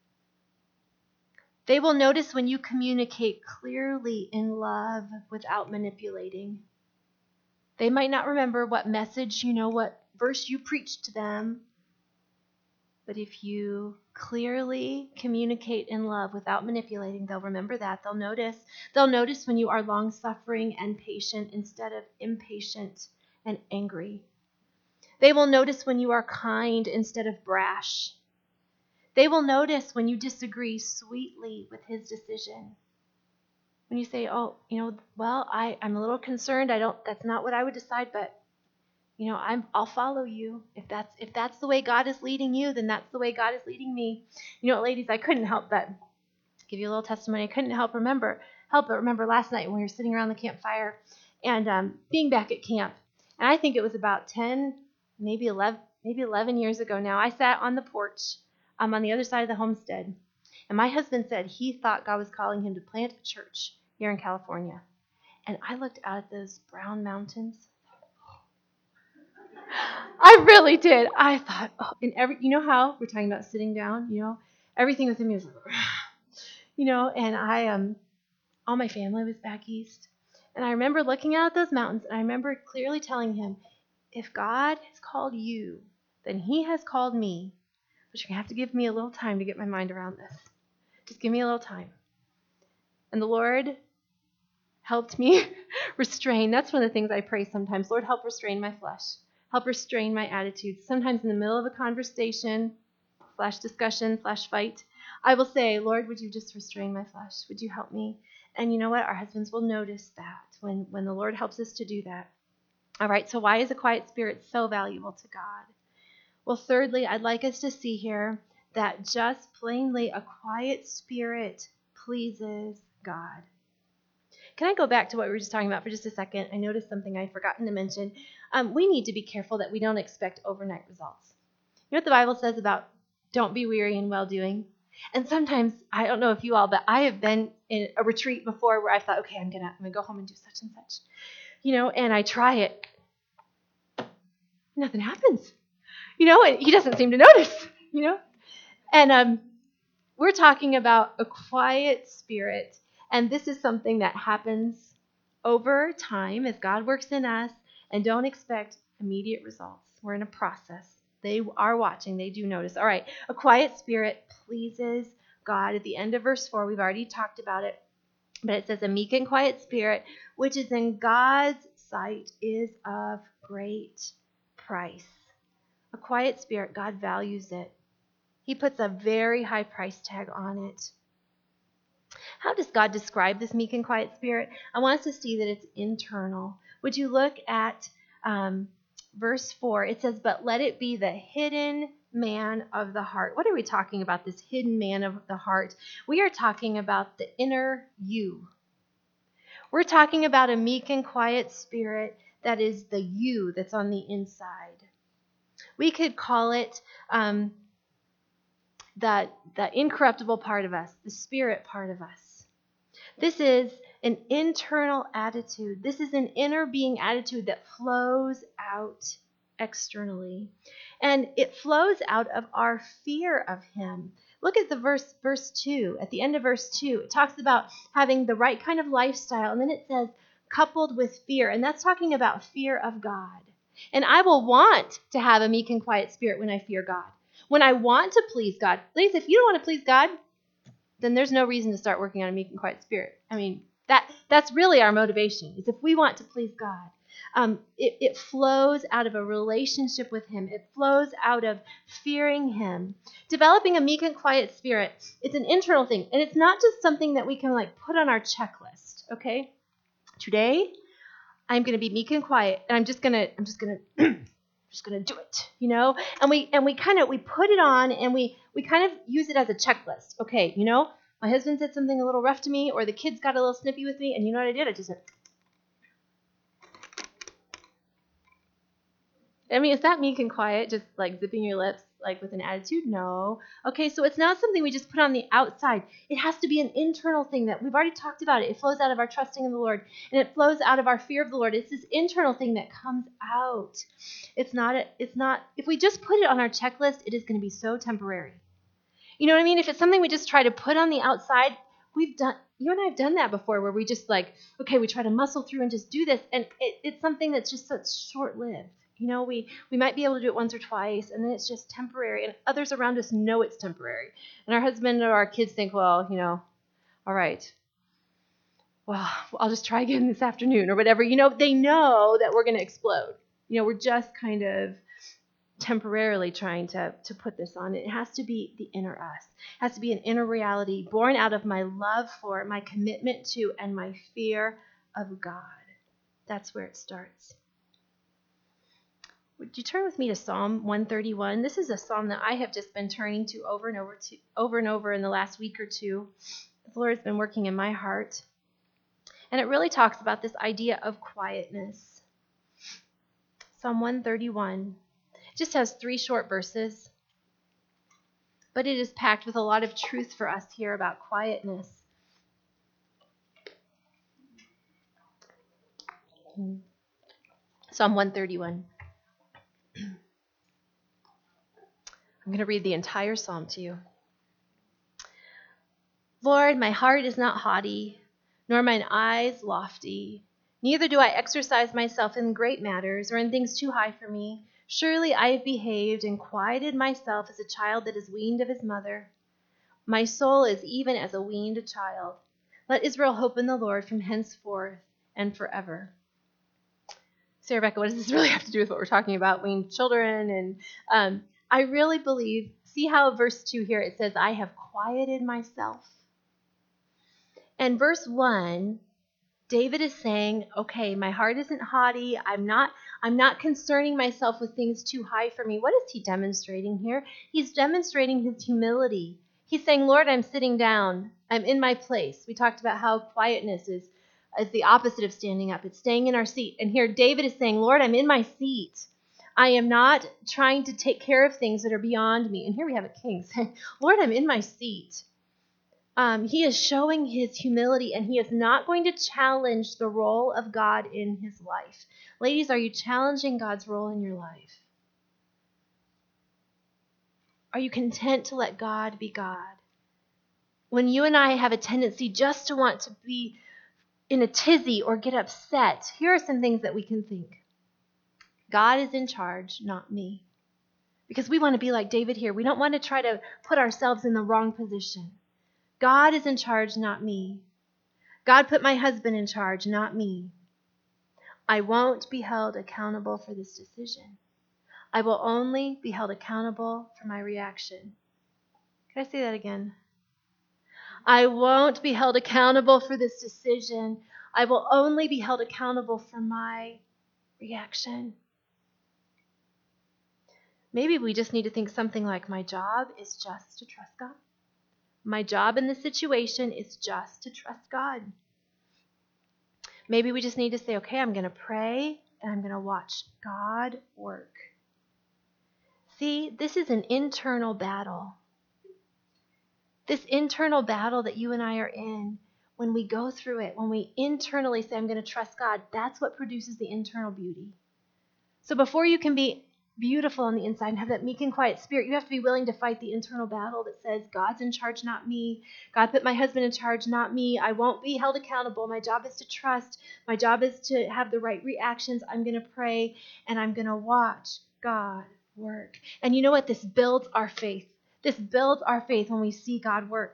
They will notice when you communicate clearly in love without manipulating. They might not remember what message, you know, what verse you preached to them, but if you clearly communicate in love without manipulating, they'll remember that. They'll notice. They'll notice when you are long-suffering and patient instead of impatient and angry. They will notice when you are kind instead of brash. They will notice when you disagree sweetly with his decision. When you say, oh, you know, well, I, I'm a little concerned. I don't, that's not what I would decide, but, you know, I'm, I'll follow you. If that's, if that's the way God is leading you, then that's the way God is leading me. You know, ladies, I couldn't help but give you a little testimony. I couldn't help remember, help but remember last night when we were sitting around the campfire and um, being back at camp. And I think it was about ten, maybe eleven, maybe eleven years ago now. I sat on the porch um, on the other side of the homestead. And my husband said he thought God was calling him to plant a church here in California. And I looked out at those brown mountains. I really did. I thought, oh, and every, you know how we're talking about sitting down, you know, everything within me was like, you know, and I, um, all my family was back east. And I remember looking out at those mountains, and I remember clearly telling him, if God has called you, then he has called me. But you're going to have to give me a little time to get my mind around this. Just give me a little time. And the Lord helped me restrain. That's one of the things I pray sometimes. Lord, help restrain my flesh. Help restrain my attitudes. Sometimes in the middle of a conversation, slash discussion, slash fight, I will say, Lord, would you just restrain my flesh? Would you help me? And you know what? Our husbands will notice that when, when the Lord helps us to do that. All right, so why is a quiet spirit so valuable to God? Well, thirdly, I'd like us to see here that just plainly a quiet spirit pleases God. Can I go back to what we were just talking about for just a second? I noticed something I'd forgotten to mention. Um, we need to be careful that we don't expect overnight results. You know what the Bible says about don't be weary in well-doing? And sometimes, I don't know if you all, but I have been in a retreat before where I thought, okay, I'm going to I'm gonna go home and do such and such. You know, and I try it. Nothing happens. You know, and he doesn't seem to notice, you know. And um, we're talking about a quiet spirit. And this is something that happens over time as God works in us, and don't expect immediate results. We're in a process. They are watching. They do notice. All right. A quiet spirit pleases God. At the end of verse four, we've already talked about it, but it says a meek and quiet spirit, which is in God's sight, is of great price. A quiet spirit, God values it. He puts a very high price tag on it. How does God describe this meek and quiet spirit? I want us to see that it's internal. Would you look at um, verse four? It says, but let it be the hidden man of the heart. What are we talking about, this hidden man of the heart? We are talking about the inner you. We're talking about a meek and quiet spirit that is the you that's on the inside. We could call it um, the, the incorruptible part of us, the spirit part of us. This is an internal attitude. This is an inner being attitude that flows out externally. And it flows out of our fear of him. Look at the verse, verse two. At the end of verse two, it talks about having the right kind of lifestyle. And then it says, coupled with fear. And that's talking about fear of God. And I will want to have a meek and quiet spirit when I fear God. When I want to please God. Ladies, if you don't want to please God, then there's no reason to start working on a meek and quiet spirit. I mean, that that's really our motivation, is if we want to please God. Um, it, it flows out of a relationship with him. It flows out of fearing him. Developing a meek and quiet spirit, it's an internal thing. And it's not just something that we can like put on our checklist, okay? Today, I'm going to be meek and quiet, and I'm just going to, I'm just going to, just going to do it, you know? And we, and we kind of, we put it on and we, we kind of use it as a checklist. Okay, you know, my husband said something a little rough to me, or the kids got a little snippy with me, and you know what I did? I just went, I mean, is that meek and quiet, just like zipping your lips, like with an attitude? No. Okay, so it's not something we just put on the outside. It has to be an internal thing that we've already talked about it. It flows out of our trusting in the Lord, and it flows out of our fear of the Lord. It's this internal thing that comes out. It's not, a, it's not, if we just put it on our checklist, it is going to be so temporary. You know what I mean? If it's something we just try to put on the outside, we've done, you and I have done that before, where we just like, okay, we try to muscle through and just do this, and it, it's something that's just such short-lived. You know, we, we might be able to do it once or twice, and then it's just temporary, and others around us know it's temporary. And our husband or our kids think, well, you know, all right, well, I'll just try again this afternoon or whatever. You know, they know that we're going to explode. You know, we're just kind of temporarily trying to, to put this on. It has to be the inner us. It has to be an inner reality born out of my love for, my commitment to, and my fear of God. That's where it starts. Would you turn with me to Psalm one thirty-one? This is a psalm that I have just been turning to over and over to over and over in the last week or two. The Lord's been working in my heart. And it really talks about this idea of quietness. Psalm one thirty-one. It just has three short verses, but it is packed with a lot of truth for us here about quietness. Psalm one thirty-one. I'm going to read the entire psalm to you. Lord, my heart is not haughty, nor mine eyes lofty. Neither do I exercise myself in great matters or in things too high for me. Surely I have behaved and quieted myself as a child that is weaned of his mother. My soul is even as a weaned child. Let Israel hope in the Lord from henceforth and forever. So, Rebecca, what does this really have to do with what we're talking about, weaned children? And um, I really believe, see how verse two here, it says, I have quieted myself. And verse one, David is saying, okay, my heart isn't haughty. I'm not, I'm not concerning myself with things too high for me. What is he demonstrating here? He's demonstrating his humility. He's saying, Lord, I'm sitting down. I'm in my place. We talked about how quietness is, is the opposite of standing up. It's staying in our seat. And here David is saying, Lord, I'm in my seat. I am not trying to take care of things that are beyond me. And here we have a king saying, Lord, I'm in my seat. Um, he is showing his humility, and he is not going to challenge the role of God in his life. Ladies, are you challenging God's role in your life? Are you content to let God be God? When you and I have a tendency just to want to be in a tizzy or get upset, here are some things that we can think. God is in charge, not me. Because we want to be like David here. We don't want to try to put ourselves in the wrong position. God is in charge, not me. God put my husband in charge, not me. I won't be held accountable for this decision. I will only be held accountable for my reaction. Can I say that again? I won't be held accountable for this decision. I will only be held accountable for my reaction. Maybe we just need to think something like, my job is just to trust God. My job in this situation is just to trust God. Maybe we just need to say, okay, I'm going to pray and I'm going to watch God work. See, this is an internal battle. This internal battle that you and I are in, when we go through it, when we internally say, I'm going to trust God, that's what produces the internal beauty. So before you can be beautiful on the inside and have that meek and quiet spirit, you have to be willing to fight the internal battle that says, God's in charge, not me. God put my husband in charge, not me. I won't be held accountable. My job is to trust. My job is to have the right reactions. I'm going to pray and I'm going to watch God work. And you know what? This builds our faith. This builds our faith when we see God work.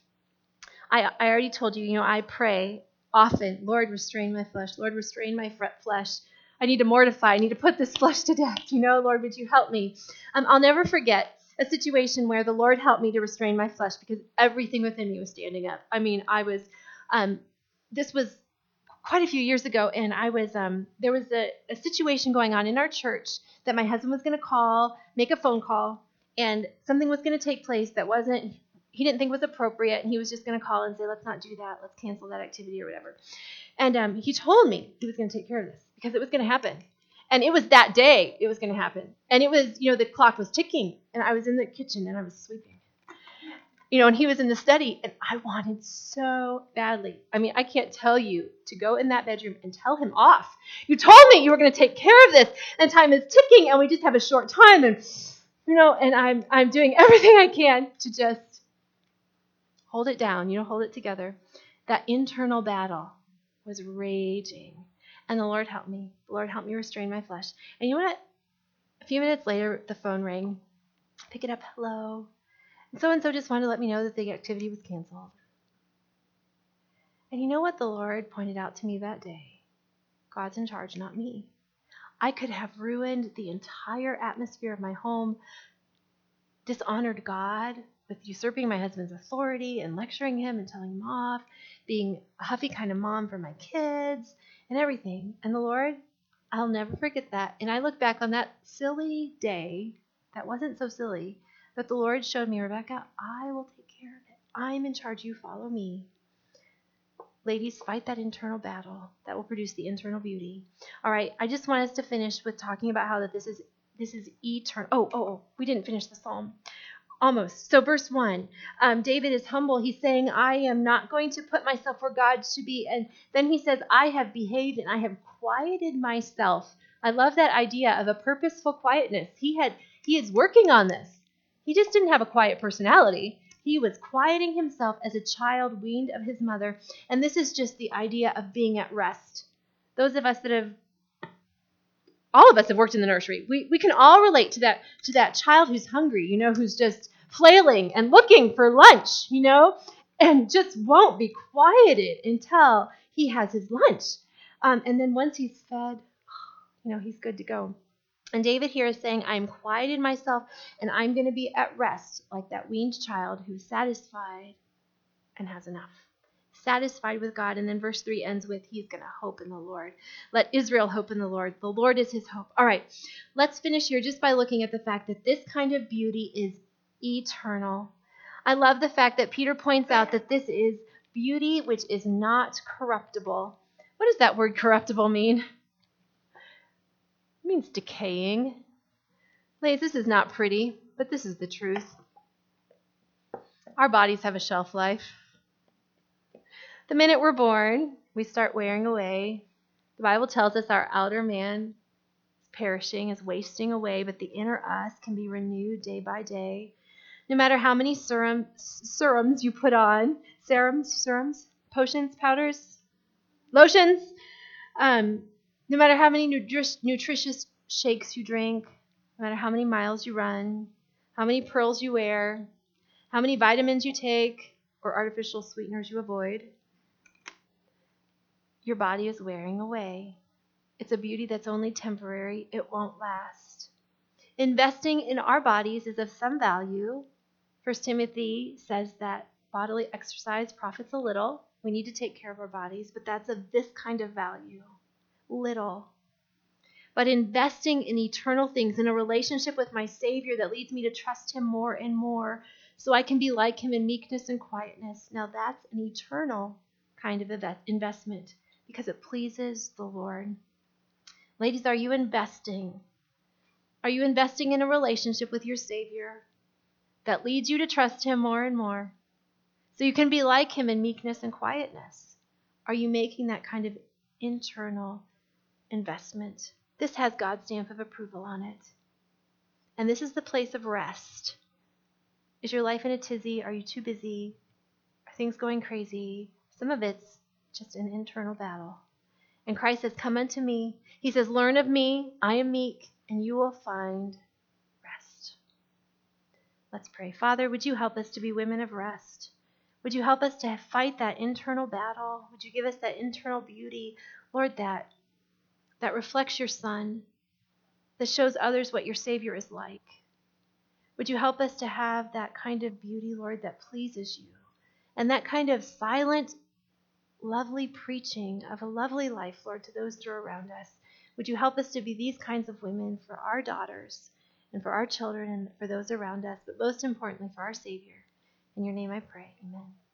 I, I already told you, you know, I pray often, Lord, restrain my flesh. Lord, restrain my flesh. I need to mortify. I need to put this flesh to death. You know, Lord, would you help me? Um, I'll never forget a situation where the Lord helped me to restrain my flesh because everything within me was standing up. I mean, I was, um, this was quite a few years ago, and I was, um, there was a, a situation going on in our church that my husband was going to call, make a phone call, and something was going to take place that wasn't, he didn't think was appropriate, and he was just going to call and say, let's not do that, let's cancel that activity or whatever. And um, he told me he was going to take care of this because it was going to happen. And it was that day it was going to happen. And it was, you know, the clock was ticking, and I was in the kitchen, and I was sweeping. You know, and he was in the study, and I wanted so badly. I mean, I can't tell you to go in that bedroom and tell him off. You told me you were going to take care of this, and time is ticking, and we just have a short time, and, you know, and I'm I'm doing everything I can to just hold it down, you know, hold it together. That internal battle was raging, and the Lord helped me. The Lord helped me restrain my flesh. And you know what? A few minutes later, the phone rang. Pick it up, hello. And so-and-so just wanted to let me know that the activity was canceled. And you know what the Lord pointed out to me that day? God's in charge, not me. I could have ruined the entire atmosphere of my home, dishonored God with usurping my husband's authority and lecturing him and telling him off, being a huffy kind of mom for my kids and everything. And the Lord, I'll never forget that. And I look back on that silly day that wasn't so silly, but the Lord showed me, Rebecca, I will take care of it. I'm in charge. You follow me. Ladies, fight that internal battle. That will produce the internal beauty. All right, I just want us to finish with talking about how that this is this is eternal. Oh, oh, oh, we didn't finish the psalm. Almost. So verse one, um, David is humble. He's saying, I am not going to put myself where God should be. And then he says, I have behaved and I have quieted myself. I love that idea of a purposeful quietness. He had he is working on this. He just didn't have a quiet personality. He was quieting himself as a child weaned of his mother. And this is just the idea of being at rest. Those of us that have, all of us have worked in the nursery. We we can all relate to that to that child who's hungry, you know, who's just flailing and looking for lunch, you know, and just won't be quieted until he has his lunch. Um, and then once he's fed, you know, he's good to go. And David here is saying, I'm quieted myself and I'm going to be at rest like that weaned child who's satisfied and has enough. Satisfied with God. And then verse three ends with, he's going to hope in the Lord. Let Israel hope in the Lord. The Lord is his hope. All right, let's finish here just by looking at the fact that this kind of beauty is eternal. I love the fact that Peter points out that this is beauty which is not corruptible. What does that word corruptible mean? It means decaying. Ladies, this is not pretty, but this is the truth. Our bodies have a shelf life. The minute we're born, we start wearing away. The Bible tells us our outer man is perishing, is wasting away, but the inner us can be renewed day by day. No matter how many serum, serums you put on, serums, serums, potions, powders, lotions, um, no matter how many nutri- nutritious shakes you drink, no matter how many miles you run, how many pearls you wear, how many vitamins you take, or artificial sweeteners you avoid, your body is wearing away. It's a beauty that's only temporary. It won't last. Investing in our bodies is of some value. First Timothy says that bodily exercise profits a little. We need to take care of our bodies, but that's of this kind of value. Little. But investing in eternal things, in a relationship with my Savior that leads me to trust him more and more so I can be like him in meekness and quietness. Now that's an eternal kind of investment because it pleases the Lord. Ladies, are you investing? Are you investing in a relationship with your Savior that leads you to trust him more and more so you can be like him in meekness and quietness? Are you making that kind of internal investment? This has God's stamp of approval on it. And this is the place of rest. Is your life in a tizzy? Are you too busy? Are things going crazy? Some of it's just an internal battle. And Christ says, come unto me. He says, learn of me. I am meek, and you will find rest. Let's pray. Father, would you help us to be women of rest? Would you help us to fight that internal battle? Would you give us that internal beauty, Lord, that that reflects your Son, that shows others what your Savior is like? Would you help us to have that kind of beauty, Lord, that pleases you, and that kind of silent, lovely preaching of a lovely life, Lord, to those that are around us? Would you help us to be these kinds of women for our daughters and for our children and for those around us, but most importantly for our Savior? In your name I pray, amen.